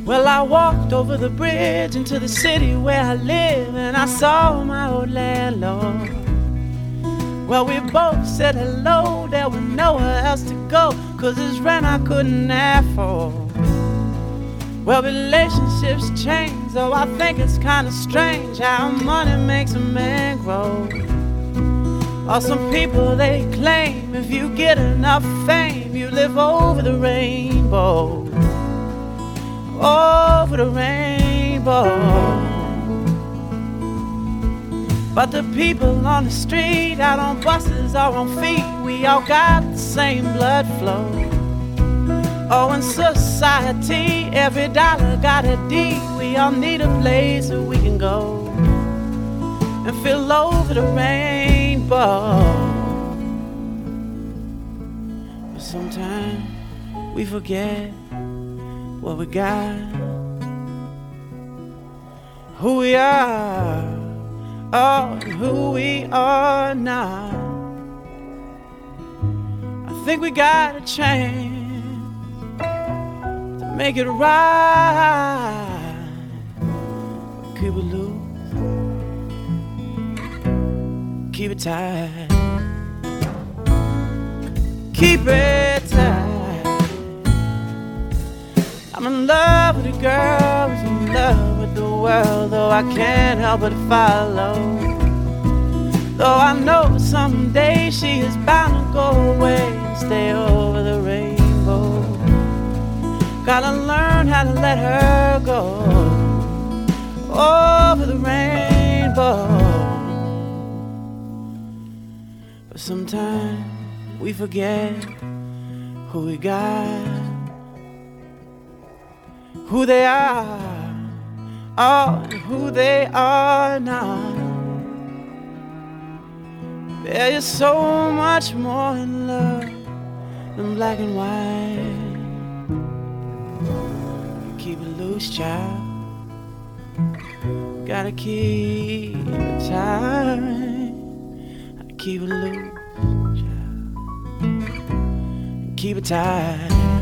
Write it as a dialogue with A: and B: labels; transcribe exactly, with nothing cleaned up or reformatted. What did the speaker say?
A: Well, I walked over the bridge into the city where I live, and I saw my old landlord. Well, we both said hello, there was nowhere else to go, 'cause his rent I couldn't afford. Well, relationships change, though I think it's kinda strange how money makes a man grow. Or some people, they claim if you get enough fame, you live over the rainbow. Over the rainbow. But the people on the street, out on buses or on feet, we all got the same blood flow. Oh, in society, every dollar got a D. We all need a place where we can go and feel over the rainbow. But sometimes we forget what we got, who we are, oh, and who we are not. I think we got a chance to make it right. Keep it loose, keep it tight, keep it tight. I'm in love with a girl who's in love with the world, though I can't help but follow. Though I know someday she is bound to go away and stay over the rainbow. Gotta learn how to let her go over the rainbow. But sometimes we forget who we got, who they are, oh, and who they are not. There is so much more in love than black and white. Keep it loose, child. Gotta keep it tight. Keep it loose, child. Keep it tight.